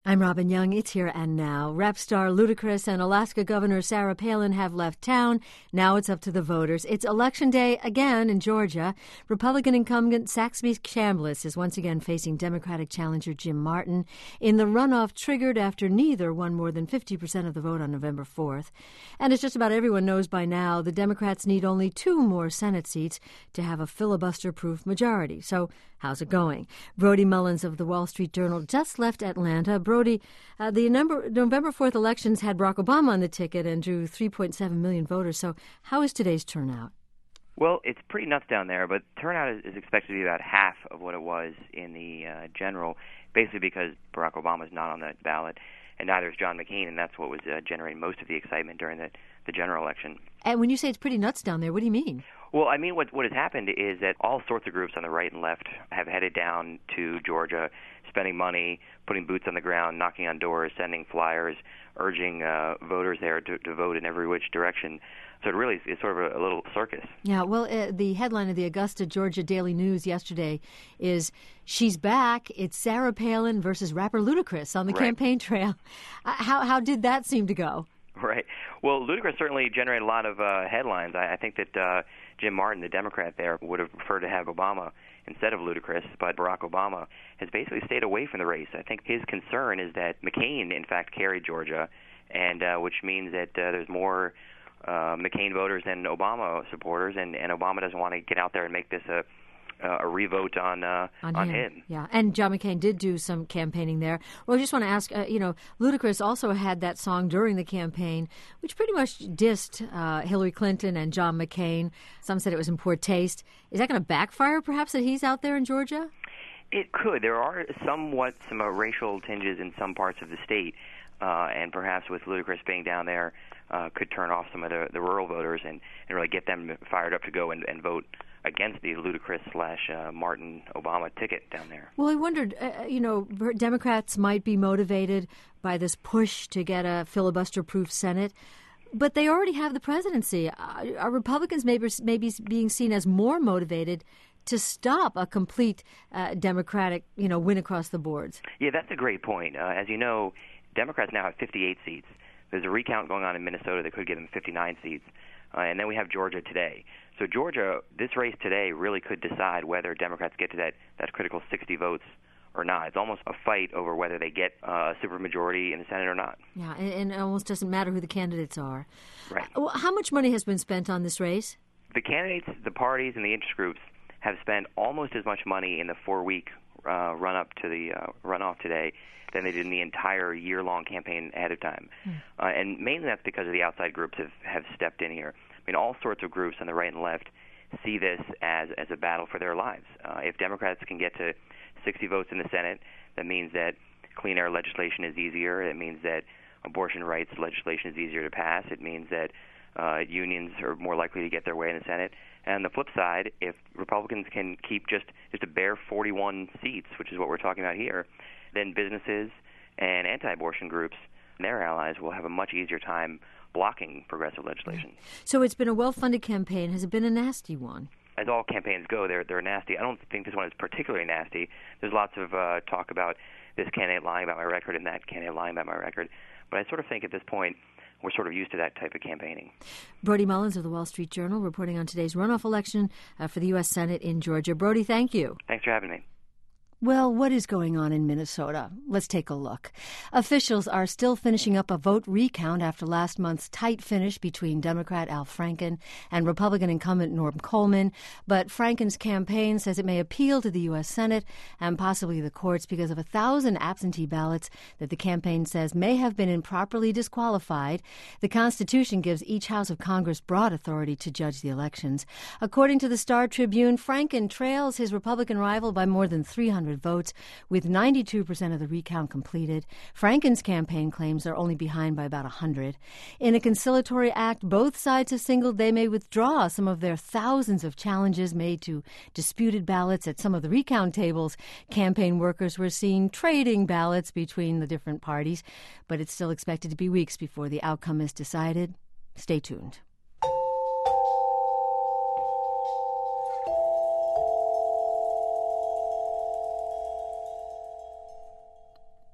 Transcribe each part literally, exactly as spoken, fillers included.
I'm Robin Young. It's Here and Now. Rap star Ludacris and Alaska Governor Sarah Palin have left town. Now it's up to the voters. It's Election Day again in Georgia. Republican incumbent Saxby Chambliss is once again facing Democratic challenger Jim Martin in the runoff triggered after neither won more than fifty percent of the vote on November fourth. And as just about everyone knows by now, the Democrats need only two more Senate seats to have a filibuster-proof majority. So how's it going? Brody Mullins of the Wall Street Journal just left Atlanta. Brody, uh, the number, November fourth elections had Barack Obama on the ticket and drew three point seven million voters. So how is today's turnout? Well, it's pretty nuts down there, but turnout is, is expected to be about half of what it was in the uh, general, basically because Barack Obama's not on the ballot, and neither is John McCain, and that's what was uh, generating most of the excitement during the, the general election. And when you say it's pretty nuts down there, what do you mean? Well, I mean, what what has happened is that all sorts of groups on the right and left have headed down to Georgia, spending money, putting boots on the ground, knocking on doors, sending flyers, urging uh, voters there to, to vote in every which direction. So it really is, is sort of a, a little circus. Yeah, well, uh, the headline of the Augusta, Georgia Daily News yesterday is, "She's back. It's Sarah Palin versus rapper Ludacris on the Right. campaign trail." Uh, how how did that seem to go? Right. Well, Ludacris certainly generated a lot of uh, headlines. I, I think that uh, Jim Martin, the Democrat there, would have preferred to have Obama instead of Ludacris, but Barack Obama has basically stayed away from the race. I think his concern is that McCain, in fact, carried Georgia, and uh, which means that uh, there's more uh, McCain voters than Obama supporters, and, and Obama doesn't want to get out there and make this a Uh, a revote on uh, on, on him. him. Yeah, and John McCain did do some campaigning there. Well, I just want to ask, uh, you know, Ludacris also had that song during the campaign, which pretty much dissed uh, Hillary Clinton and John McCain. Some said it was in poor taste. Is that going to backfire, perhaps, that he's out there in Georgia? It could. There are somewhat some uh, racial tinges in some parts of the state, uh, and perhaps with Ludacris being down there, uh, could turn off some of the, the rural voters and, and really get them fired up to go and, and vote against the Ludacris slash uh, Martin Obama ticket down there. Well, I wondered, uh, you know, Democrats might be motivated by this push to get a filibuster-proof Senate, but they already have the presidency. Uh, are Republicans maybe, maybe being seen as more motivated to stop a complete uh, Democratic, you know, win across the boards? Yeah, that's a great point. Uh, as you know, Democrats now have fifty-eight seats. There's a recount going on in Minnesota that could give them fifty-nine seats. Uh, and then we have Georgia today. So Georgia, this race today really could decide whether Democrats get to that, that critical sixty votes or not. It's almost a fight over whether they get uh, a supermajority in the Senate or not. Yeah, and, and it almost doesn't matter who the candidates are. Right. Uh, how much money has been spent on this race? The candidates, the parties, and the interest groups have spent almost as much money in the four-week uh, run-up to the uh, runoff today than they did in the entire year-long campaign ahead of time. Mm. Uh, and mainly that's because of the outside groups have, have stepped in here. I mean, all sorts of groups on the right and left see this as, as a battle for their lives. Uh, if Democrats can get to sixty votes in the Senate, that means that clean air legislation is easier. It means that abortion rights legislation is easier to pass. It means that uh, unions are more likely to get their way in the Senate. And on the flip side, if Republicans can keep just, just a bare forty-one seats, which is what we're talking about here, then businesses and anti-abortion groups and their allies will have a much easier time blocking progressive legislation. So it's been a well-funded campaign. Has it been a nasty one? As all campaigns go, they're they're nasty. I don't think this one is particularly nasty. There's lots of uh, talk about this candidate lying about my record and that candidate lying about my record. But I sort of think at this point we're sort of used to that type of campaigning. Brody Mullins of the Wall Street Journal reporting on today's runoff election uh, for the U S Senate in Georgia. Brody, thank you. Thanks for having me. Well, what is going on in Minnesota? Let's take a look. Officials are still finishing up a vote recount after last month's tight finish between Democrat Al Franken and Republican incumbent Norm Coleman. But Franken's campaign says it may appeal to the U S Senate and possibly the courts because of a thousand absentee ballots that the campaign says may have been improperly disqualified. The Constitution gives each House of Congress broad authority to judge the elections. According to the Star Tribune, Franken trails his Republican rival by more than three hundred votes, with ninety-two percent of the recount completed. Franken's campaign claims they're only behind by about one hundred. In a conciliatory act, both sides have signaled they may withdraw some of their thousands of challenges made to disputed ballots at some of the recount tables. Campaign workers were seen trading ballots between the different parties, but it's still expected to be weeks before the outcome is decided. Stay tuned.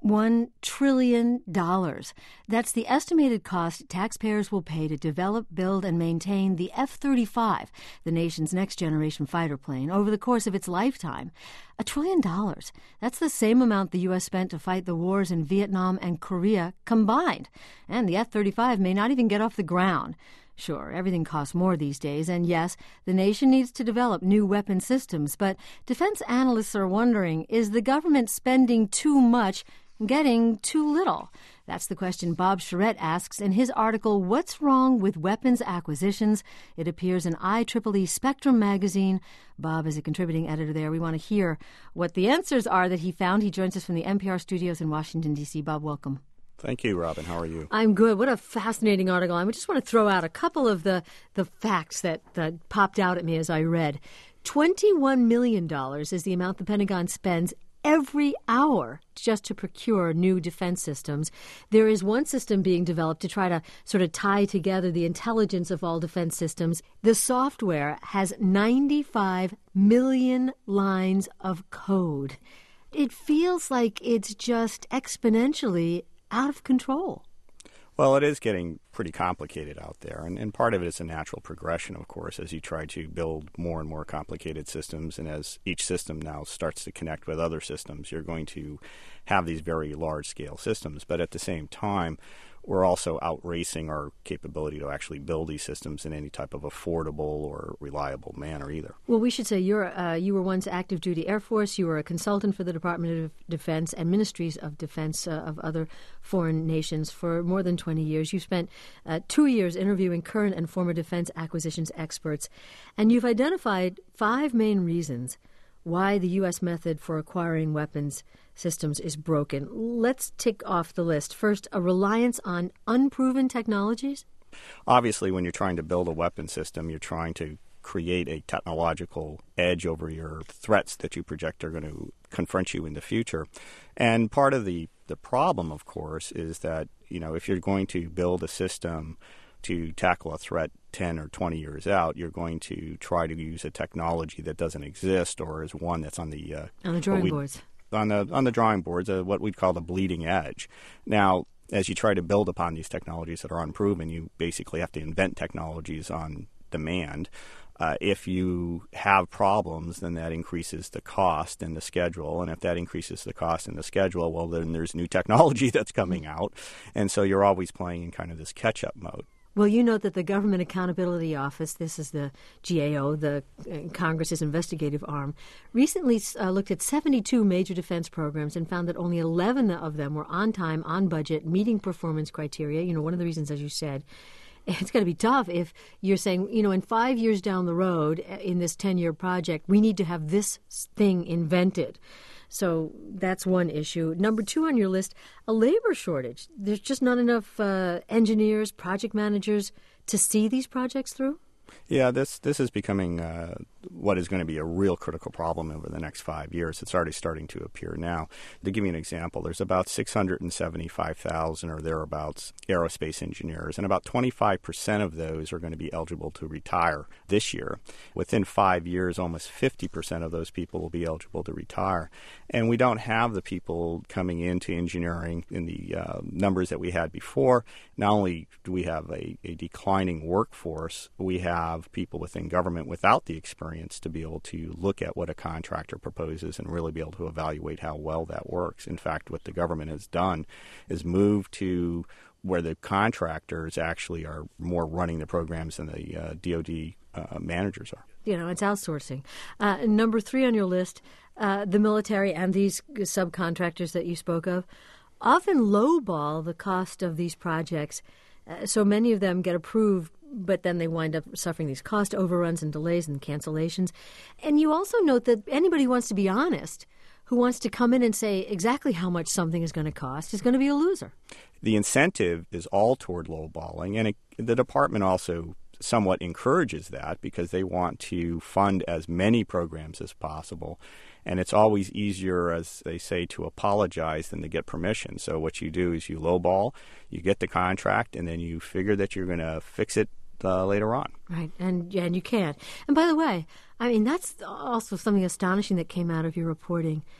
One trillion dollars. That's the estimated cost taxpayers will pay to develop, build, and maintain the F thirty-five, the nation's next-generation fighter plane, over the course of its lifetime. A trillion dollars. That's the same amount the U S spent to fight the wars in Vietnam and Korea combined. And the F thirty-five may not even get off the ground. Sure, everything costs more these days, and yes, the nation needs to develop new weapon systems, but defense analysts are wondering, is the government spending too much, getting too little? That's the question Bob Charette asks in his article, What's Wrong with Weapons Acquisitions? It appears in I triple E Spectrum magazine. Bob is a contributing editor there. We want to hear what the answers are that he found. He joins us from the N P R studios in Washington, D C. Bob, welcome. Thank you, Robin. How are you? I'm good. What a fascinating article. I just want to throw out a couple of the, the facts that, that popped out at me as I read. twenty-one million dollars is the amount the Pentagon spends every hour just to procure new defense systems. There is one system being developed to try to sort of tie together the intelligence of all defense systems. The software has ninety-five million lines of code. It feels like it's just exponentially out of control. Well, it is getting pretty complicated out there, and, and part of it is a natural progression, of course, as you try to build more and more complicated systems, and as each system now starts to connect with other systems, you're going to have these very large-scale systems. But at the same time, we're also outracing our capability to actually build these systems in any type of affordable or reliable manner either. Well, we should say you're uh, you were once active duty Air Force. You were a consultant for the Department of Defense and Ministries of Defense uh, of other foreign nations for more than twenty years. You spent uh, two years interviewing current and former defense acquisitions experts, and you've identified five main reasons why the U S method for acquiring weapons systems is broken. Let's tick off the list. First, a reliance on unproven technologies. Obviously, when you're trying to build a weapon system, you're trying to create a technological edge over your threats that you project are going to confront you in the future. And part of the, the problem, of course, is that, you know, if you're going to build a system to tackle a threat ten or twenty years out, you're going to try to use a technology that doesn't exist or is one that's on the uh, on the drawing boards. On the on the drawing boards, uh, what we'd call the bleeding edge. Now, as you try to build upon these technologies that are unproven, you basically have to invent technologies on demand. Uh, if you have problems, then that increases the cost and the schedule. And if that increases the cost and the schedule, well, then there's new technology that's coming out. And so you're always playing in kind of this catch-up mode. Well, you note that the Government Accountability Office, this is the G A O, the uh, Congress's investigative arm, recently uh, looked at seventy-two major defense programs and found that only eleven of them were on time, on budget, meeting performance criteria. You know, one of the reasons, as you said, it's going to be tough if you're saying, you know, in five years down the road, in this ten-year project, we need to have this thing invented. So that's one issue. Number two on your list, a labor shortage. There's just not enough uh, engineers, project managers to see these projects through? Yeah, this this is becoming uh, what is going to be a real critical problem over the next five years. It's already starting to appear now. To give you an example, there's about six hundred seventy-five thousand or thereabouts aerospace engineers, and about twenty-five percent of those are going to be eligible to retire this year. Within five years, almost fifty percent of those people will be eligible to retire. And we don't have the people coming into engineering in the uh, numbers that we had before. Not only do we have a, a declining workforce, we have have people within government without the experience to be able to look at what a contractor proposes and really be able to evaluate how well that works. In fact, what the government has done is move to where the contractors actually are more running the programs than the uh, D O D uh, managers are. You know, it's outsourcing. Uh, number three on your list, uh, the military and these subcontractors that you spoke of often lowball the cost of these projects. Uh, so many of them get approved, but then they wind up suffering these cost overruns and delays and cancellations. And you also note that anybody who wants to be honest, who wants to come in and say exactly how much something is going to cost, is going to be a loser. The incentive is all toward lowballing, and it, the department also somewhat encourages that because they want to fund as many programs as possible. And it's always easier, as they say, to apologize than to get permission. So what you do is you lowball, you get the contract, and then you figure that you're going to fix it uh, later on. Right, and and you can't. And by the way, I mean, that's also something astonishing that came out of your reporting.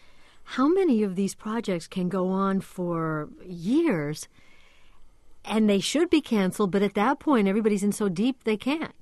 how many of these projects can go on for years and they should be canceled, but at that point everybody's in so deep they can't?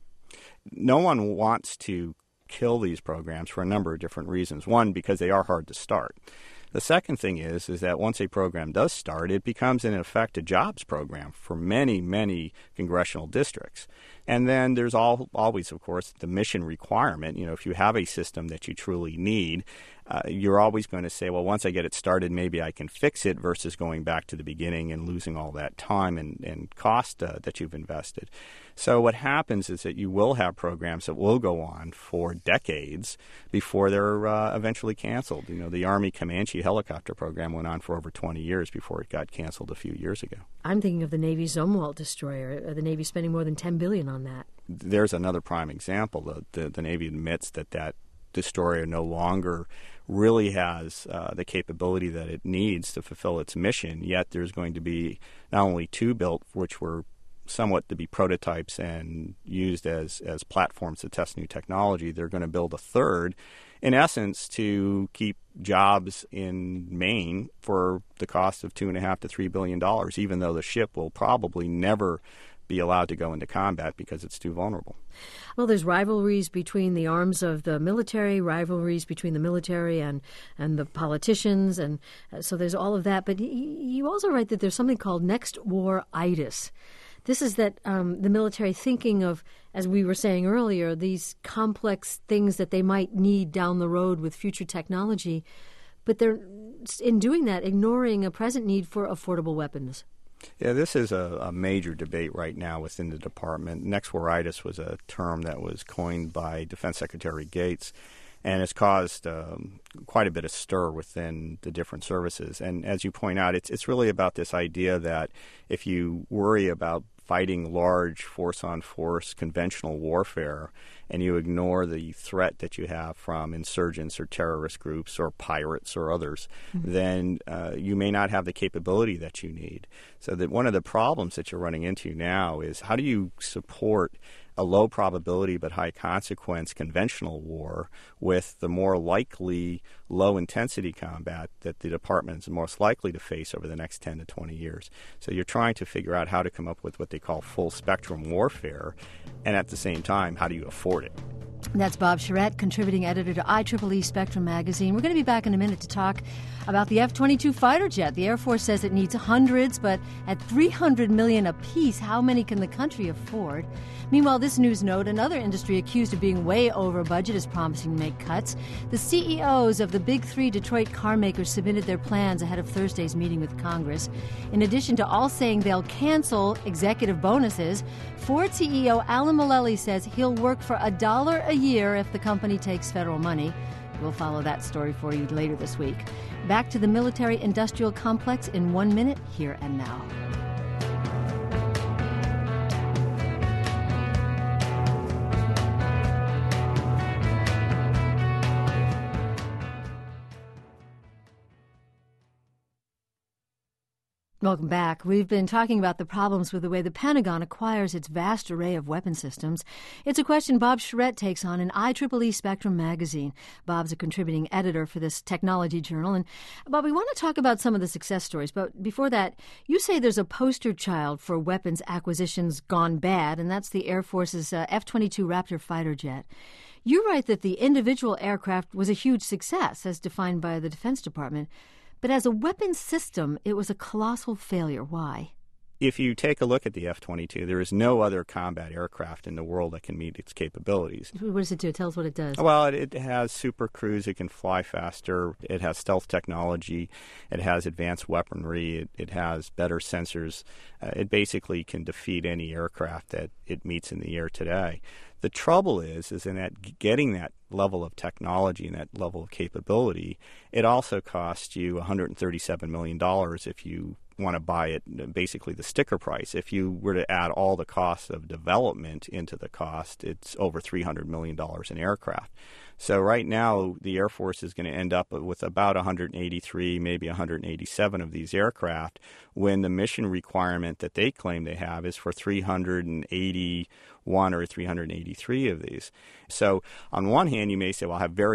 No one wants to kill these programs for a number of different reasons. One, because they are hard to start. The second thing is, is that once a program does start, it becomes, in effect, a jobs program for many, many congressional districts. And then there's all, always, of course, the mission requirement. You know, if you have a system that you truly need, uh, you're always going to say, well, once I get it started, maybe I can fix it, versus going back to the beginning and losing all that time and, and cost uh, that you've invested. So what happens is that you will have programs that will go on for decades before they're uh, eventually canceled. You know, the Army Comanche helicopter program went on for over twenty years before it got canceled a few years ago. I'm thinking of the Navy Zumwalt destroyer. The Navy spending more than ten billion dollars on that. There's another prime example. The, the, the Navy admits that that destroyer no longer really has uh, the capability that it needs to fulfill its mission, yet there's going to be not only two built, which were somewhat to be prototypes and used as, as platforms to test new technology. They're going to build a third, in essence, to keep jobs in Maine for the cost of two and a half to three billion dollars, even though the ship will probably never be allowed to go into combat because it's too vulnerable. Well, there's rivalries between the arms of the military, rivalries between the military and, and the politicians, and uh, so there's all of that. But y- you also write that there's something called next war-itis. This is that um, the military thinking of, as we were saying earlier, these complex things that they might need down the road with future technology, but they're, in doing that, ignoring a present need for affordable weapons. Yeah, this is a, a major debate right now within the department. Next war-itis was a term that was coined by Defense Secretary Gates, and it's caused um, quite a bit of stir within the different services. And as you point out, it's it's really about this idea that if you worry about fighting large force-on-force conventional warfare and you ignore the threat that you have from insurgents or terrorist groups or pirates or others, mm-hmm. then uh, you may not have the capability that you need. So that one of the problems that you're running into now is how do you support a low probability but high consequence conventional war with the more likely low intensity combat that the department is most likely to face over the next ten to twenty years. So you're trying to figure out how to come up with what they call full spectrum warfare, and at the same time, how do you afford it? That's Bob Charette, contributing editor to I triple E Spectrum magazine. We're going to be back in a minute to talk about the F twenty-two fighter jet. The Air Force says it needs hundreds, but at three hundred million dollars apiece, how many can the country afford? Meanwhile, this news note, another industry accused of being way over budget is promising to make cuts. The C E Os of the big three Detroit car makers submitted their plans ahead of Thursday's meeting with Congress. In addition to all saying they'll cancel executive bonuses, Ford C E O Alan Mulally says he'll work for a dollar a year if the company takes federal money. We'll follow that story for you later this week. Back to the military-industrial complex in one minute, here and now. Welcome back. We've been talking about the problems with the way the Pentagon acquires its vast array of weapon systems. It's a question Bob Charette takes on in I triple E Spectrum magazine. Bob's a contributing editor for this technology journal. And, Bob, we want to talk about some of the success stories. But before that, you say there's a poster child for weapons acquisitions gone bad, and that's the Air Force's uh, F twenty-two Raptor fighter jet. You write that the individual aircraft was a huge success, as defined by the Defense Department. But as a weapons system, it was a colossal failure. Why? If you take a look at the F twenty-two, there is no other combat aircraft in the world that can meet its capabilities. What does it do? Tell us what it does. Well, it, it has super cruise. It can fly faster. It has stealth technology. It has advanced weaponry. It, it has better sensors. Uh, it basically can defeat any aircraft that it meets in the air today. The trouble is, is in that getting that level of technology and that level of capability, it also costs you one hundred thirty-seven million dollars if you want to buy it, basically the sticker price. If you were to add all the costs of development into the cost, it's over three hundred million dollars in aircraft. So right now, the Air Force is going to end up with about one hundred eighty-three, maybe one hundred eighty-seven of these aircraft, when the mission requirement that they claim they have is for three hundred eighty-one or three hundred eighty-three of these. So on one hand, you may say, well, I have very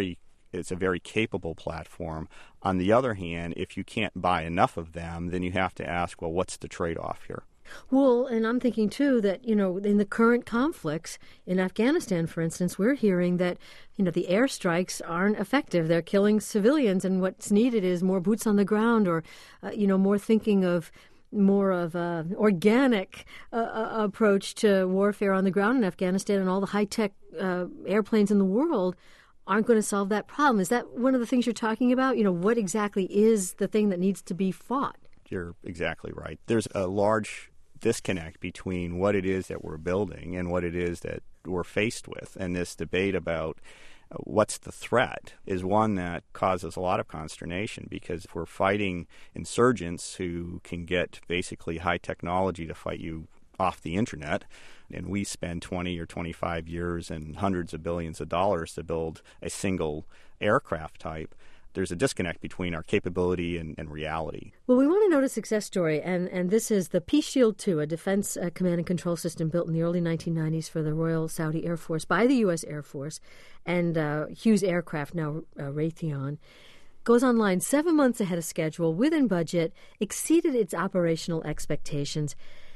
it's a very capable platform. On the other hand, if you can't buy enough of them, then you have to ask, well, what's the trade-off here? Well, and I'm thinking, too, that, you know, in the current conflicts in Afghanistan, for instance, we're hearing that, you know, the airstrikes aren't effective. They're killing civilians, and what's needed is more boots on the ground or, uh, you know, more thinking of more of an organic uh, uh, approach to warfare on the ground in Afghanistan, and all the high-tech uh, airplanes in the world aren't going to solve that problem. Is that one of the things you're talking about? You know, what exactly is the thing that needs to be fought? You're exactly right. There's a large disconnect between what it is that we're building and what it is that we're faced with. And this debate about what's the threat is one that causes a lot of consternation, because if we're fighting insurgents who can get basically high technology to fight you off the internet, and we spend twenty or twenty-five years and hundreds of billions of dollars to build a single aircraft type, there's a disconnect between our capability and, and reality. Well, we want to note a success story, and, and this is the Peace Shield two, a defense uh, command and control system built in the early nineteen nineties for the Royal Saudi Air Force by the U S Air Force and uh, Hughes Aircraft, now uh, Raytheon. Goes online seven months ahead of schedule, within budget, exceeded its operational expectations.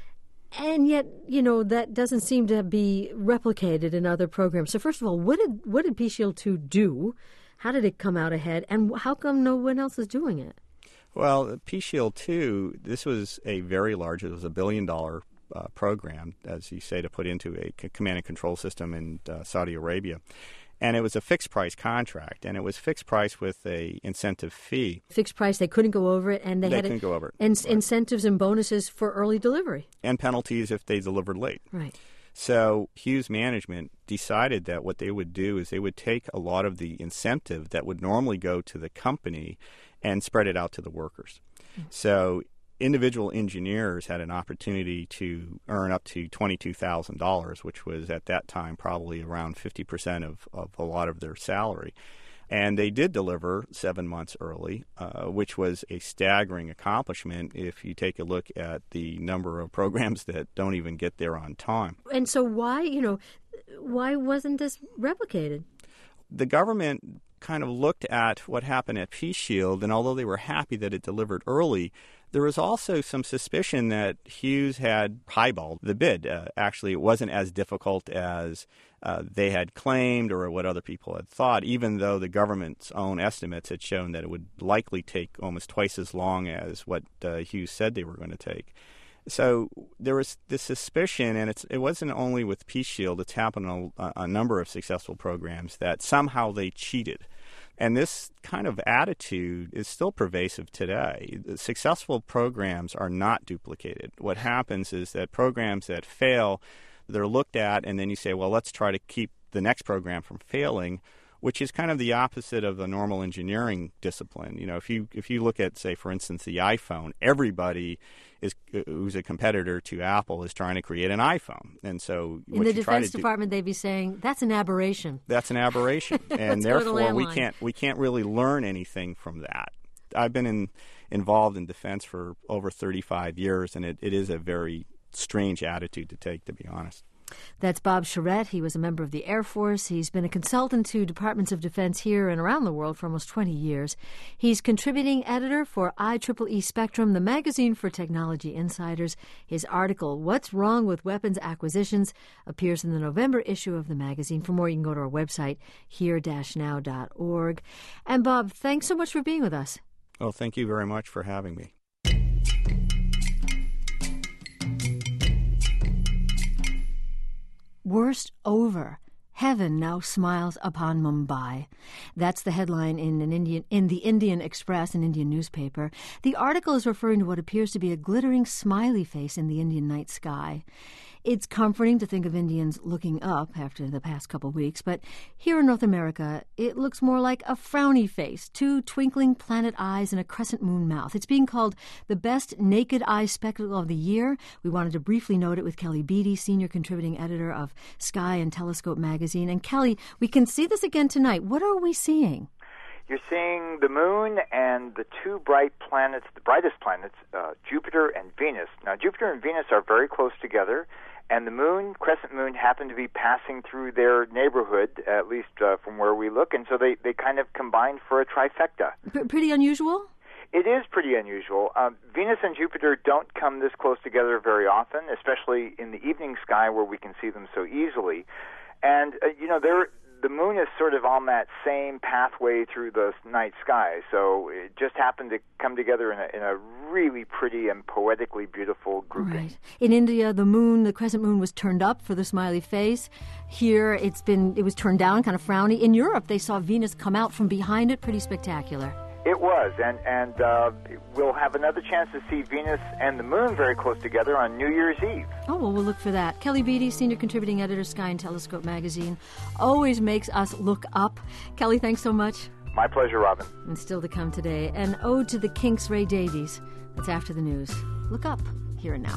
And yet, you know, that doesn't seem to be replicated in other programs. So first of all, what did what did Peace Shield two do? How did it come out ahead, and how come no one else is doing it? Well, Peace Shield two, this was a very large, it was a billion-dollar uh, program, as you say, to put into a c- command and control system in uh, Saudi Arabia. And it was a fixed-price contract, and it was fixed price with a incentive fee. Fixed price, they couldn't go over it, and they, they had couldn't go over it. And right. incentives and bonuses for early delivery. And penalties if they delivered late. Right. So Hughes management decided that what they would do is they would take a lot of the incentive that would normally go to the company and spread it out to the workers. Mm-hmm. So individual engineers had an opportunity to earn up to twenty-two thousand dollars, which was at that time probably around fifty percent of, of a lot of their salary. And they did deliver seven months early, uh, which was a staggering accomplishment if you take a look at the number of programs that don't even get there on time. And so why, you know, why wasn't this replicated? The government kind of looked at what happened at Peace Shield, and although they were happy that it delivered early, there was also some suspicion that Hughes had highballed the bid. Uh, actually, it wasn't as difficult as uh, they had claimed or what other people had thought, even though the government's own estimates had shown that it would likely take almost twice as long as what uh, Hughes said they were going to take. So there was this suspicion, and it's, it wasn't only with Peace Shield, it's happened on a, a number of successful programs, that somehow they cheated. And this kind of attitude is still pervasive today. The successful programs are not duplicated. What happens is that programs that fail, they're looked at, and then you say, well, let's try to keep the next program from failing, which is kind of the opposite of the normal engineering discipline. You know, if you if you look at, say, for instance, the iPhone, everybody is who's a competitor to Apple is trying to create an iPhone, and so in the Defense Department, do, they'd be saying that's an aberration. That's an aberration, and therefore we can't we can't really learn anything from that. I've been in, involved in defense for over thirty-five years, and it, it is a very strange attitude to take, to be honest. That's Bob Charette. He was a member of the Air Force. He's been a consultant to Departments of Defense here and around the world for almost twenty years. He's contributing editor for I triple E Spectrum, the magazine for technology insiders. His article, What's Wrong with Weapons Acquisitions, appears in the November issue of the magazine. For more, you can go to our website, here dash now dot org. And Bob, thanks so much for being with us. Well, thank you very much for having me. Worst over. Heaven now smiles upon Mumbai. That's the headline in an Indian in the Indian Express, an Indian newspaper. The article is referring to what appears to be a glittering smiley face in the Indian night sky. It's comforting to think of Indians looking up after the past couple weeks, but here in North America, it looks more like a frowny face, two twinkling planet eyes and a crescent moon mouth. It's being called the best naked eye spectacle of the year. We wanted to briefly note it with Kelly Beatty, senior contributing editor of Sky and Telescope magazine. And Kelly, we can see this again tonight. What are we seeing? You're seeing the moon and the two bright planets, the brightest planets, uh, Jupiter and Venus. Now, Jupiter and Venus are very close together, and the moon, crescent moon, happened to be passing through their neighborhood, at least uh, from where we look, and so they, they kind of combined for a trifecta. P- pretty unusual? It is pretty unusual. Uh, Venus and Jupiter don't come this close together very often, especially in the evening sky where we can see them so easily. And, uh, you know, they're the moon is sort of on that same pathway through the night sky, so it just happened to come together in a, in a really pretty and poetically beautiful grouping. Right. In India, the moon, the crescent moon, was turned up for the smiley face. Here, it's been it was turned down, kind of frowny. In Europe, they saw Venus come out from behind it, pretty spectacular. It was, and and uh, we'll have another chance to see Venus and the moon very close together on New Year's Eve. Oh, well, we'll look for that. Kelly Beatty, Senior Contributing Editor, Sky and Telescope magazine, always makes us look up. Kelly, thanks so much. My pleasure, Robin. And still to come today, an ode to the Kinks' Ray Davies. That's after the news. Look up, here and now.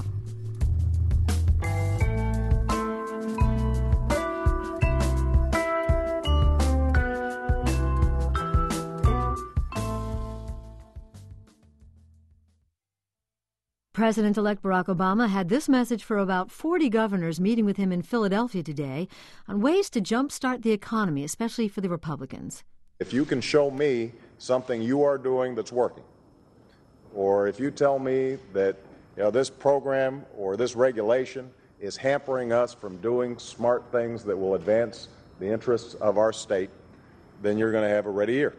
President-elect Barack Obama had this message for about forty governors meeting with him in Philadelphia today on ways to jumpstart the economy, especially for the Republicans. If you can show me something you are doing that's working, or if you tell me that you know, this program or this regulation is hampering us from doing smart things that will advance the interests of our state, then you're going to have a ready ear.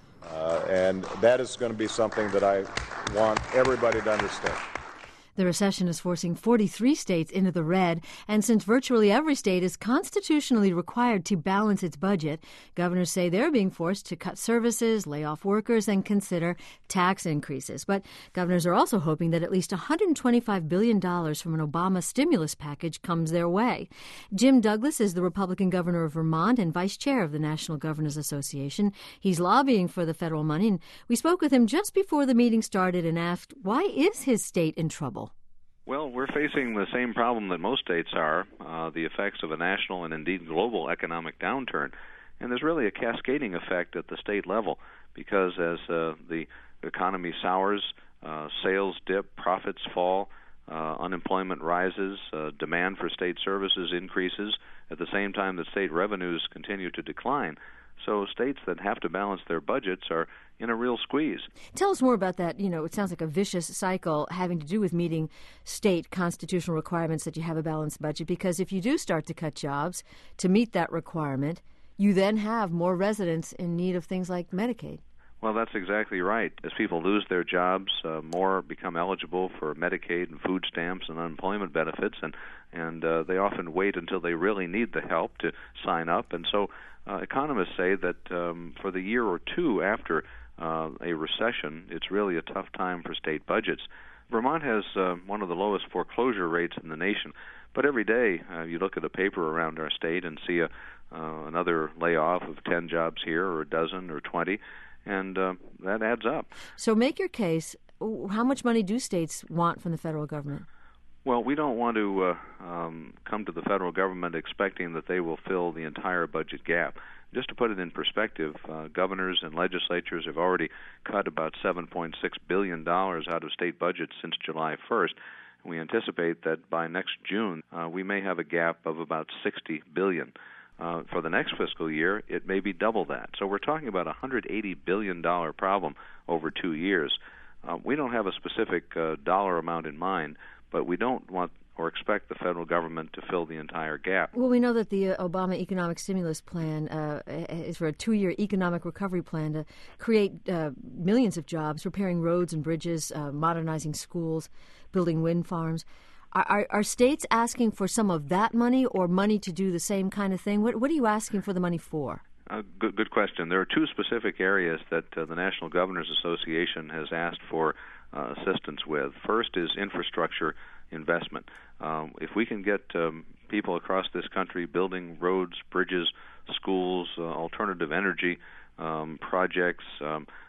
Uh, and that is going to be something that I want everybody to understand. The recession is forcing forty-three states into the red, and since virtually every state is constitutionally required to balance its budget, governors say they're being forced to cut services, lay off workers, and consider tax increases. But governors are also hoping that at least one hundred twenty-five billion dollars from an Obama stimulus package comes their way. Jim Douglas is the Republican governor of Vermont and vice chair of the National Governors Association. He's lobbying for the federal money, and we spoke with him just before the meeting started and asked, why is his state in trouble? Well, we're facing the same problem that most states are, uh, the effects of a national and indeed global economic downturn. And there's really a cascading effect at the state level because as uh, the economy sours, uh, sales dip, profits fall, uh, unemployment rises, uh, demand for state services increases, at the same time that state revenues continue to decline. So states that have to balance their budgets are in a real squeeze. Tell us more about that. You know, it sounds like a vicious cycle having to do with meeting state constitutional requirements that you have a balanced budget, because if you do start to cut jobs to meet that requirement, you then have more residents in need of things like Medicaid. Well, that's exactly right. As people lose their jobs, uh, more become eligible for Medicaid and food stamps and unemployment benefits, and, and uh, they often wait until they really need the help to sign up. And so uh, economists say that um, for the year or two after uh, a recession, it's really a tough time for state budgets. Vermont has uh, one of the lowest foreclosure rates in the nation, but every day uh, you look at a paper around our state and see a, uh, another layoff of ten jobs here or a dozen or twenty, and uh, that adds up. So make your case. How much money do states want from the federal government? Well, we don't want to uh, um, come to the federal government expecting that they will fill the entire budget gap. Just to put it in perspective, uh, governors and legislatures have already cut about seven point six billion dollars out of state budgets since July first. We anticipate that by next June, uh, we may have a gap of about sixty billion dollars. Uh, for the next fiscal year, it may be double that. So we're talking about a one hundred eighty billion dollars problem over two years. Uh, we don't have a specific uh, dollar amount in mind, but we don't want or expect the federal government to fill the entire gap. Well, we know that the uh, Obama economic stimulus plan uh, is for a two-year economic recovery plan to create uh, millions of jobs, repairing roads and bridges, uh, modernizing schools, building wind farms. Are, are, are states asking for some of that money or money to do the same kind of thing? What, what are you asking for the money for? Uh, good, good question. There are two specific areas that uh, the National Governors Association has asked for uh, assistance with. First is infrastructure investment. Um, if we can get um, people across this country building roads, bridges, schools, uh, alternative energy um, projects, um,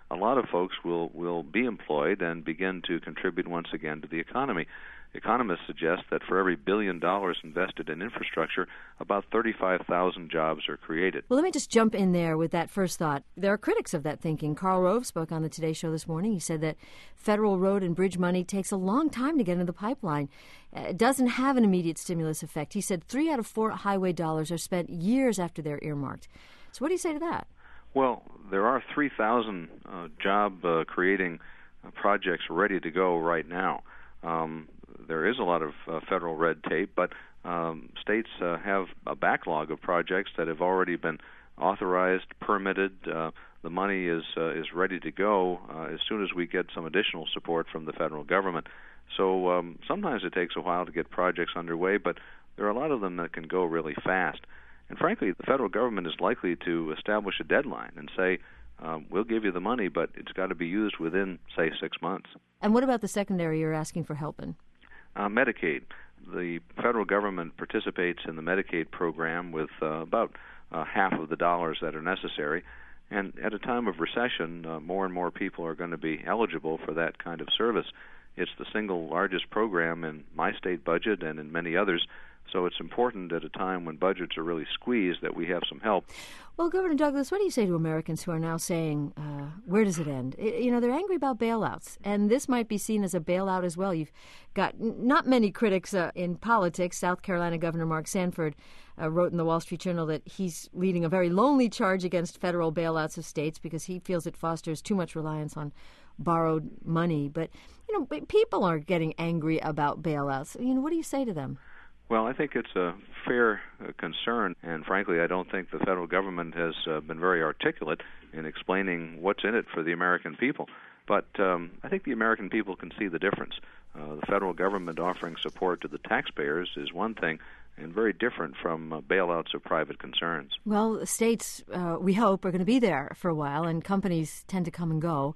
a lot of folks will, will be employed and begin to contribute once again to the economy. Economists suggest that for every billion dollars invested in infrastructure, about thirty-five thousand jobs are created. Well, let me just jump in there with that first thought. There are critics of that thinking. Karl Rove spoke on the Today Show this morning. He said that federal road and bridge money takes a long time to get into the pipeline. It doesn't have an immediate stimulus effect. He said three out of four highway dollars are spent years after they're earmarked. So what do you say to that? Well, there are three thousand uh, job-creating uh, uh, projects ready to go right now. Um, there is a lot of uh, federal red tape, but um, states uh, have a backlog of projects that have already been authorized, permitted. Uh, the money is uh, is ready to go uh, as soon as we get some additional support from the federal government. So um, sometimes it takes a while to get projects underway, but there are a lot of them that can go really fast. And frankly, the federal government is likely to establish a deadline and say, um, we'll give you the money, but it's got to be used within, say, six months. And what about the secondary you're asking for help in? Uh, Medicaid. The federal government participates in the Medicaid program with uh, about uh, half of the dollars that are necessary. And at a time of recession, uh, more and more people are going to be eligible for that kind of service. It's the single largest program in my state budget and in many others. So it's important at a time when budgets are really squeezed that we have some help. Well, Governor Douglas, what do you say to Americans who are now saying, uh, where does it end? It, you know, they're angry about bailouts, and this might be seen as a bailout as well. You've got n- not many critics uh, in politics. South Carolina Governor Mark Sanford uh, wrote in the Wall Street Journal that he's leading a very lonely charge against federal bailouts of states because he feels it fosters too much reliance on borrowed money. But, you know, people are getting angry about bailouts. You know, what do you say to them? Well, I think it's a fair uh, concern, and frankly, I don't think the federal government has uh, been very articulate in explaining what's in it for the American people. But um, I think the American people can see the difference. Uh, the federal government offering support to the taxpayers is one thing, and very different from uh, bailouts of private concerns. Well, states, uh, we hope, are going to be there for a while, and companies tend to come and go.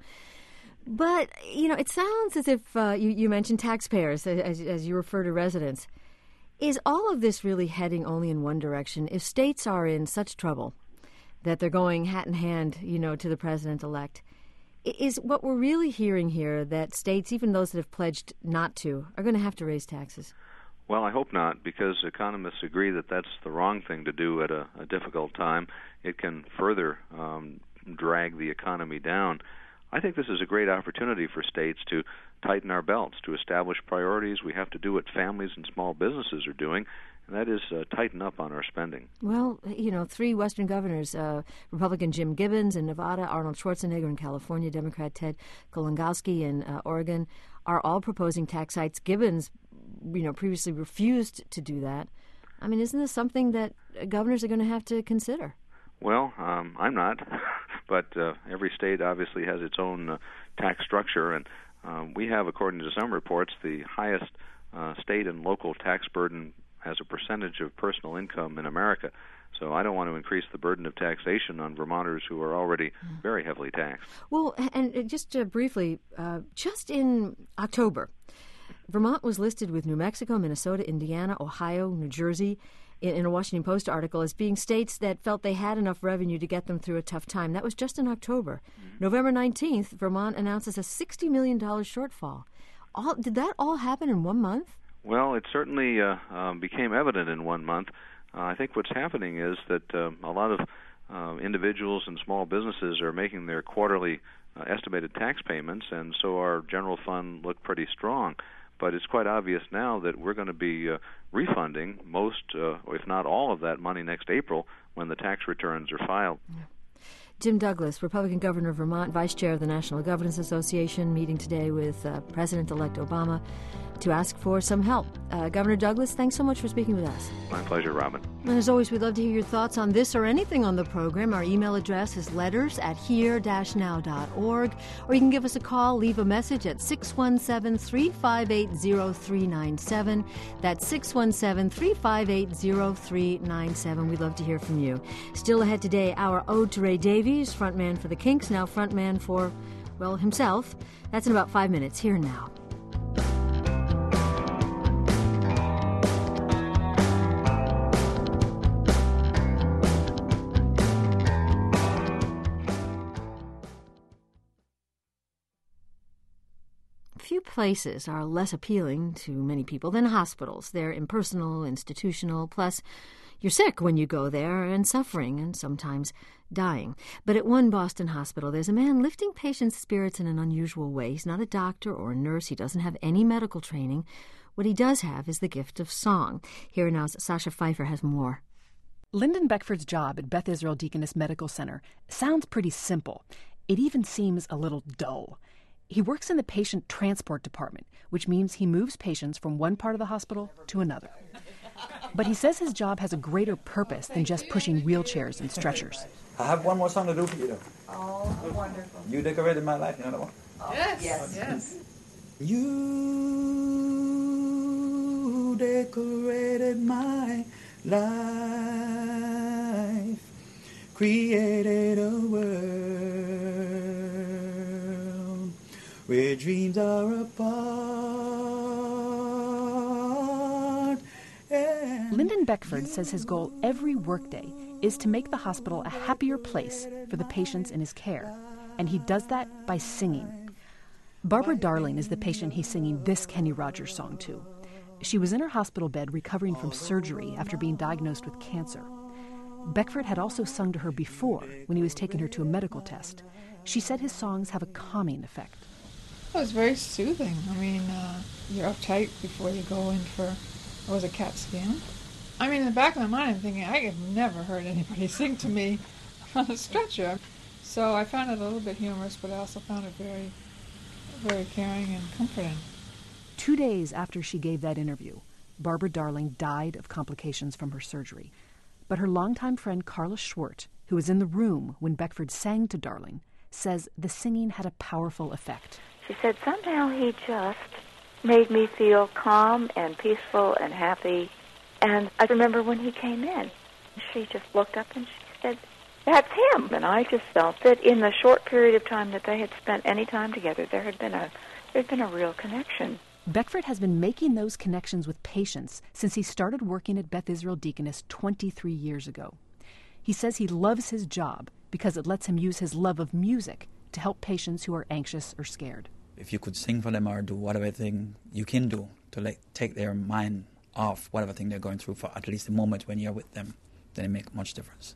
But, you know, it sounds as if uh, you, you mentioned taxpayers, as, as you refer to residents. Is all of this really heading only in one direction? If states are in such trouble that they're going hat in hand, you know, to the president-elect, is what we're really hearing here that states, even those that have pledged not to, are going to have to raise taxes? Well, I hope not, because economists agree that that's the wrong thing to do at a, a difficult time. It can further um, drag the economy down. I think this is a great opportunity for states to tighten our belts, to establish priorities. We have to do what families and small businesses are doing, and that is uh, tighten up on our spending. Well, you know, three Western governors, uh, Republican Jim Gibbons in Nevada, Arnold Schwarzenegger in California, Democrat Ted Kolongowski in uh, Oregon, are all proposing tax hikes. Gibbons, you know, previously refused to do that. I mean, isn't this something that governors are going to have to consider? Well, um, I'm not, but uh, every state obviously has its own uh, tax structure, and um, we have, according to some reports, the highest uh, state and local tax burden as a percentage of personal income in America. So I don't want to increase the burden of taxation on Vermonters who are already very heavily taxed. Well, and just uh, briefly, uh, just in October, Vermont was listed with New Mexico, Minnesota, Indiana, Ohio, New Jersey, in a Washington Post article as being states that felt they had enough revenue to get them through a tough time. That was just in October. Mm-hmm. November nineteenth, Vermont announces a sixty million dollars shortfall. All, did that all happen in one month? Well, it certainly uh, um, became evident in one month. Uh, I think what's happening is that um, a lot of uh, individuals and small businesses are making their quarterly uh, estimated tax payments, and so our general fund looked pretty strong. But it's quite obvious now that we're going to be uh, refunding most, uh, if not all, of that money next April when the tax returns are filed. Yeah. Jim Douglas, Republican Governor of Vermont, Vice Chair of the National Governors Association, meeting today with uh, President-elect Obama to ask for some help. Uh, Governor Douglas, thanks so much for speaking with us. My pleasure, Robin. And as always, we'd love to hear your thoughts on this or anything on the program. Our email address is letters at here dash now dot org, or you can give us a call, leave a message at six one seven, three five eight, zero three nine seven. That's six one seven, three five eight, zero three nine seven. We'd love to hear from you. Still ahead today, our ode to Ray Davies, frontman for the Kinks, now frontman for, well, himself. That's in about five minutes. Here and Now. places are less appealing to many people than hospitals. They're impersonal, institutional, plus you're sick when you go there and suffering and sometimes dying. But at one Boston hospital, there's a man lifting patients' spirits in an unusual way. He's not a doctor or a nurse. He doesn't have any medical training. What he does have is the gift of song. Here now, Sasha Pfeiffer has more. Lyndon Beckford's job at Beth Israel Deaconess Medical Center sounds pretty simple. It even seems a little dull. He works in the patient transport department, which means he moves patients from one part of the hospital to another. But he says his job has a greater purpose than just pushing wheelchairs and stretchers. I have one more song to do for you, though. Oh, wonderful. You decorated my life, you know that one? Oh, yes, yes, yes. You decorated my life, created a world where dreams are apart. Lyndon Beckford says his goal every workday is to make the hospital a happier place for the patients in his care, and he does that by singing. Barbara Darling is the patient he's singing this Kenny Rogers song to. She was in her hospital bed recovering from surgery after being diagnosed with cancer. Beckford had also sung to her before when he was taking her to a medical test. She said his songs have a calming effect. It was very soothing. I mean, uh, you're uptight before you go in for, what was it, CAT scan? I mean, in the back of my mind, I'm thinking, I have never heard anybody sing to me on a stretcher. So I found it a little bit humorous, but I also found it very, very caring and comforting. Two days after she gave that interview, Barbara Darling died of complications from her surgery. But her longtime friend Carla Schwartz, who was in the room when Beckford sang to Darling, says the singing had a powerful effect. She said, somehow he just made me feel calm and peaceful and happy. And I remember when he came in, she just looked up and she said, that's him. And I just felt that in the short period of time that they had spent any time together, there had been a, there had been a real connection. Beckford has been making those connections with patients since he started working at Beth Israel Deaconess twenty-three years ago. He says he loves his job because it lets him use his love of music to help patients who are anxious or scared. If you could sing for them or do whatever thing you can do to like take their mind off whatever thing they're going through for at least a moment when you're with them, then it makes much difference.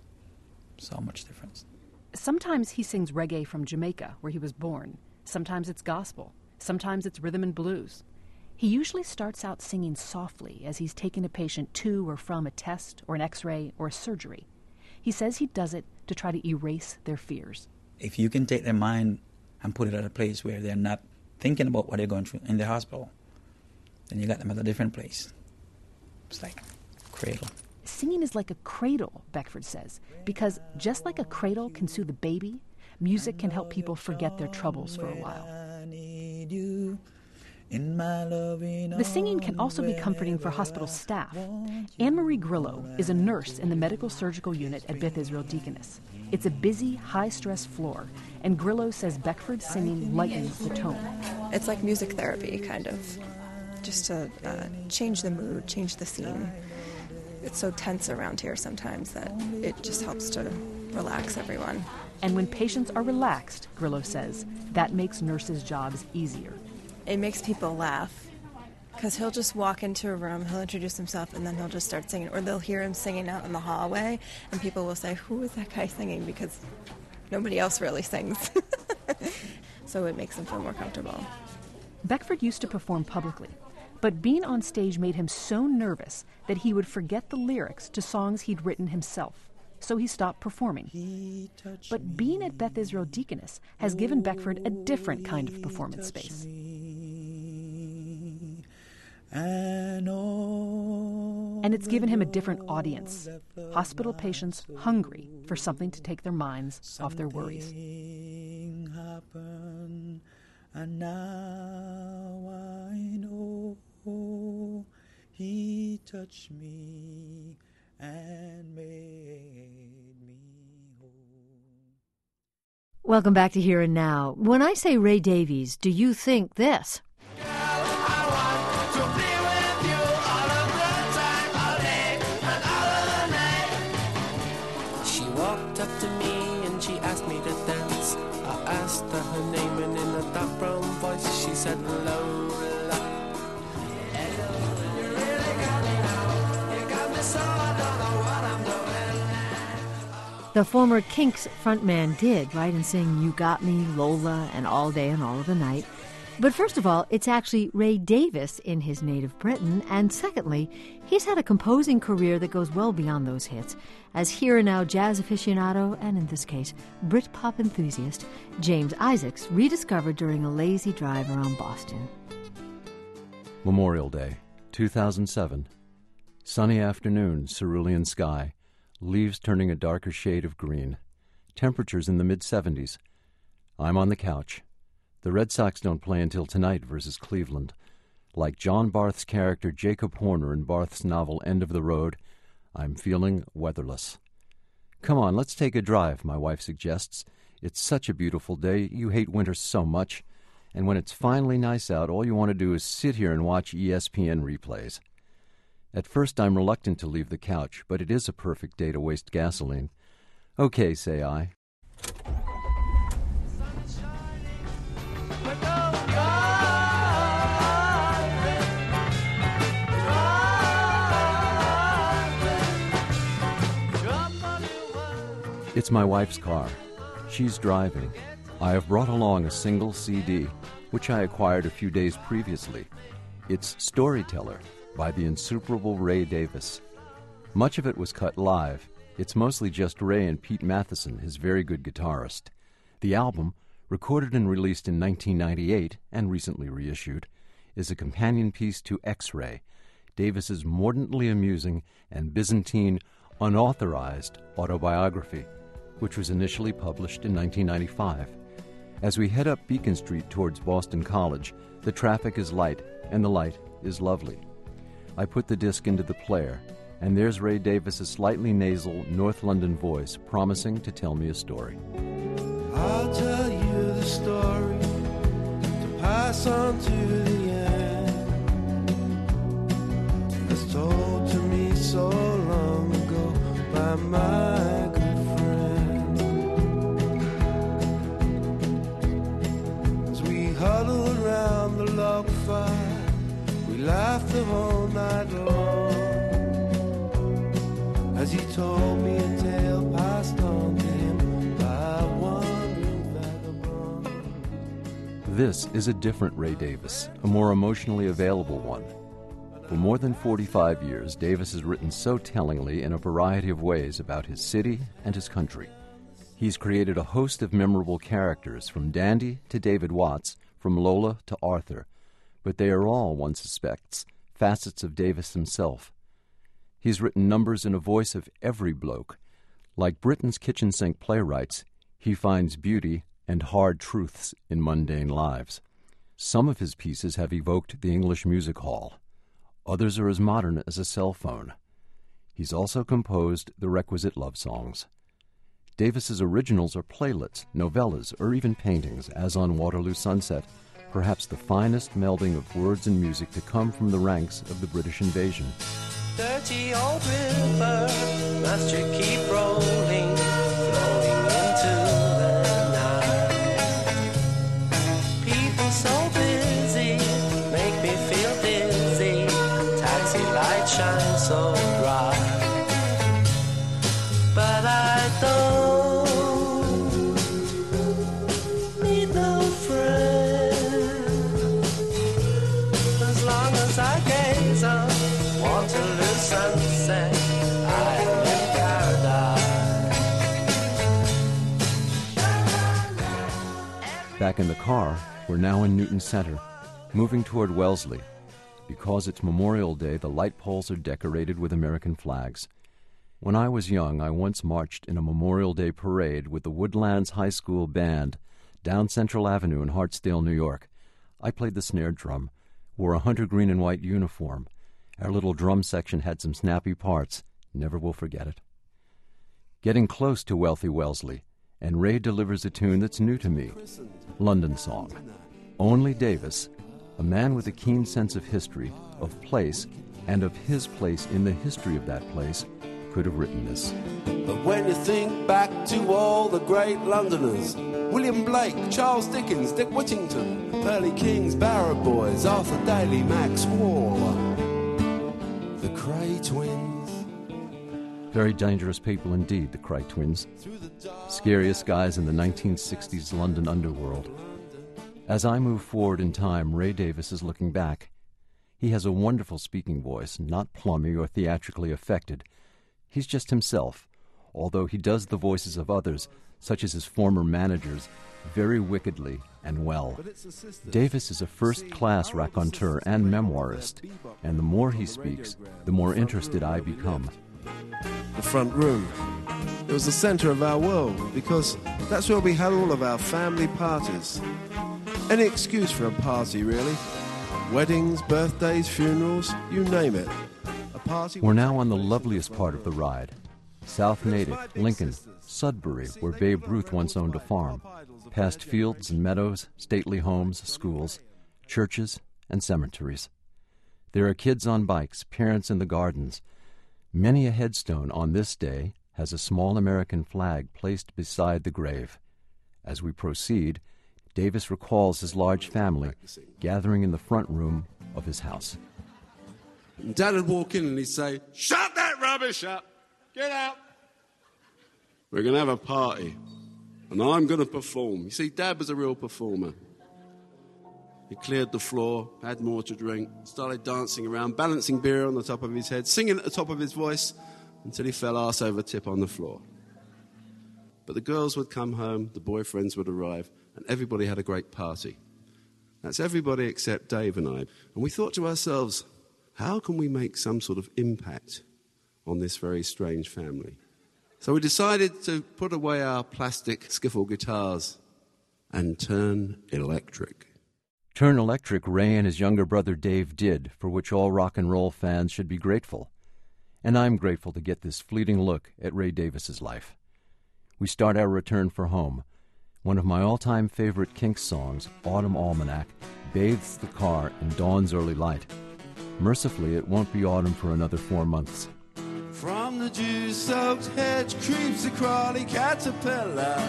So much difference. Sometimes he sings reggae from Jamaica, where he was born. Sometimes it's gospel. Sometimes it's rhythm and blues. He usually starts out singing softly as he's taking a patient to or from a test or an x-ray or a surgery. He says he does it to try to erase their fears. If you can take their mind and put it at a place where they're not thinking about what they're going through in the hospital, then you got them at a different place. It's like a cradle. Singing is like a cradle, Beckford says, because just like a cradle can soothe a baby, music can help people forget their troubles for a while. The singing can also be comforting for hospital staff. Anne-Marie Grillo is a nurse in the medical surgical unit at Beth Israel Deaconess. It's a busy, high-stress floor, and Grillo says Beckford's singing lightens the tone. It's like music therapy, kind of, just to uh, change the mood, change the scene. It's so tense around here sometimes that it just helps to relax everyone. And when patients are relaxed, Grillo says, that makes nurses' jobs easier. It makes people laugh, because he'll just walk into a room, he'll introduce himself, and then he'll just start singing. Or they'll hear him singing out in the hallway, and people will say, who is that guy singing? Because nobody else really sings. So it makes them feel more comfortable. Beckford used to perform publicly, but being on stage made him so nervous that he would forget the lyrics to songs he'd written himself. So he stopped performing. But being at Beth Israel Deaconess has given Beckford a different kind of performance space. And it's given him a different audience. Hospital patients hungry for something to take their minds off their worries. And now I know he touched me and made me whole. Welcome back to Here and Now. When I say Ray Davies, do you think this? Girl, I want to be with you all of the time, all day and all of the night. She walked up to me and she asked me to dance. I asked her her name and in a dark brown voice she said hello. The former Kinks frontman did, right, in singing You Got Me, Lola, and All Day and All of the Night. But first of all, it's actually Ray Davies in his native Britain, and secondly, he's had a composing career that goes well beyond those hits, as here and now jazz aficionado, and in this case, Britpop enthusiast, James Isaacs rediscovered during a lazy drive around Boston. Memorial Day, two thousand seven. Sunny afternoon, cerulean sky, leaves turning a darker shade of green. Temperatures in the mid-seventies. I'm on the couch. The Red Sox don't play until tonight versus Cleveland. Like John Barth's character Jacob Horner in Barth's novel End of the Road, I'm feeling weatherless. Come on, let's take a drive, my wife suggests. It's such a beautiful day. You hate winter so much. And when it's finally nice out, all you want to do is sit here and watch E S P N replays. At first, I'm reluctant to leave the couch, but it is a perfect day to waste gasoline. Okay, say I. It's my wife's car. She's driving. I have brought along a single C D, which I acquired a few days previously. It's Storyteller by the insuperable Ray Davies. Much of it was cut live. It's mostly just Ray and Pete Matheson, his very good guitarist. The album, recorded and released in nineteen ninety-eight and recently reissued, is a companion piece to X-Ray, Davis's mordantly amusing and Byzantine, unauthorized autobiography, which was initially published in nineteen ninety-five. As we head up Beacon Street towards Boston College, the traffic is light, and the light is lovely. I put the disc into the player, and there's Ray Davies' slightly nasal North London voice promising to tell me a story. I'll tell you the story to pass on to the end. As told to me so long ago by my good friend. As we huddled round the log fire, we laughed the whole night long. As he told me a tale passed on to him by a wandering vagabond. This is a different Ray Davies, a more emotionally available one. For more than forty-five years, Davies has written so tellingly in a variety of ways about his city and his country. He's created a host of memorable characters, from Dandy to David Watts, from Lola to Arthur, but they are all, one suspects, facets of Davies himself. He's written numbers in a voice of every bloke. Like Britain's kitchen sink playwrights, he finds beauty and hard truths in mundane lives. Some of his pieces have evoked the English music hall. Others are as modern as a cell phone. He's also composed the requisite love songs. Davies's originals are playlets, novellas, or even paintings, as on Waterloo Sunset, perhaps the finest melding of words and music to come from the ranks of the British invasion. Dirty old river, must you keep rolling, flowing into the night. People so busy, make me feel dizzy, taxi lights shine so bright. But I don't need no friend, as long as I gaze on Waterloo sunset, I am in paradise. Back in the car, we're now in Newton Center, moving toward Wellesley. Because it's Memorial Day, the light poles are decorated with American flags. When I was young, I once marched in a Memorial Day parade with the Woodlands High School Band down Central Avenue in Hartsdale, New York. I played the snare drum, wore a hunter green and white uniform. Our little drum section had some snappy parts. Never will forget it. Getting close to wealthy Wellesley, and Ray delivers a tune that's new to me, London Song. Only Davies, a man with a keen sense of history, of place, and of his place in the history of that place, could have written this. But when you think back to all the great Londoners, William Blake, Charles Dickens, Dick Whittington, Pearly Kings, Barrow Boys, Arthur Daley, Max Waller, the Cray Twins. Very dangerous people indeed, the Cry twins. Scariest guys in the nineteen sixties London underworld. As I move forward in time, Ray Davies is looking back. He has a wonderful speaking voice, not plummy or theatrically affected. He's just himself, although he does the voices of others, such as his former managers, very wickedly and well. Davies is a first-class raconteur and memoirist, and the more he speaks, the more interested I become. The front room. It was the center of our world, because that's where we had all of our family parties. Any excuse for a party, really. Weddings, birthdays, funerals, you name it. A party. We're now on the loveliest part of the ride. South Natick, Lincoln, Sudbury, where Babe Ruth once owned a farm. Past fields and meadows, stately homes, schools, churches, and cemeteries. There are kids on bikes, parents in the gardens. Many a headstone on this day has a small American flag placed beside the grave. As we proceed, Davies recalls his large family gathering in the front room of his house. And Dad would walk in and he'd say, "Shut that rubbish up! Get out! We're going to have a party, and I'm going to perform." You see, Dad was a real performer. He cleared the floor, had more to drink, started dancing around, balancing beer on the top of his head, singing at the top of his voice, until he fell arse over tip on the floor. But the girls would come home, the boyfriends would arrive, and everybody had a great party. That's everybody except Dave and I. And we thought to ourselves, how can we make some sort of impact on this very strange family? So we decided to put away our plastic skiffle guitars and turn electric. Turn electric, Ray and his younger brother Dave did, for which all rock and roll fans should be grateful. And I'm grateful to get this fleeting look at Ray Davies's life. We start our return for home. One of my all-time favorite Kinks songs, Autumn Almanac, bathes the car in dawn's early light. Mercifully, it won't be autumn for another four months. From the dew-soaked hedge creeps a crawly caterpillar.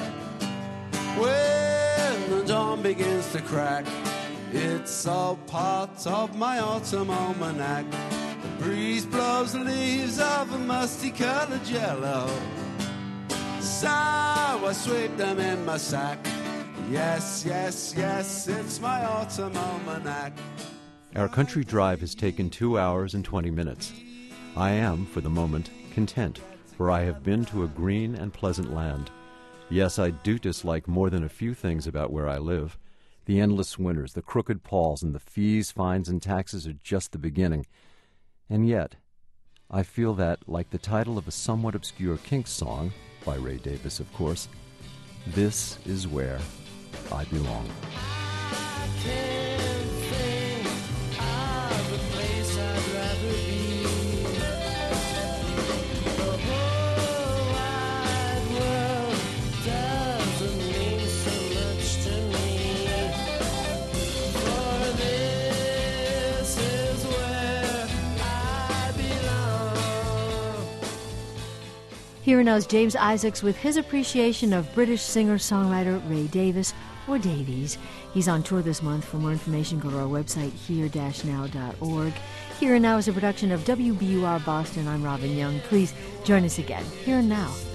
When the dawn begins to crack, it's all part of my autumn almanac. The breeze blows the leaves of a musty-colored yellow. So I sweep them in my sack. Yes, yes, yes, it's my autumn almanac. Our country drive has taken two hours and twenty minutes. I am, for the moment, content, for I have been to a green and pleasant land. Yes, I do dislike more than a few things about where I live. The endless winters, the crooked paws, and the fees, fines, and taxes are just the beginning. And yet, I feel that, like the title of a somewhat obscure Kinks song, by Ray Davies, of course, this is where I belong. I can't think of a place I'd rather be. The whole wide world doesn't mean so much to me. For this is where I belong. Here now is James Isaacs with his appreciation of British singer-songwriter Ray Davies, or Davies. He's on tour this month. For more information, go to our website, here dash now dot org. Here and Now is a production of W B U R Boston. I'm Robin Young. Please join us again. Here and Now.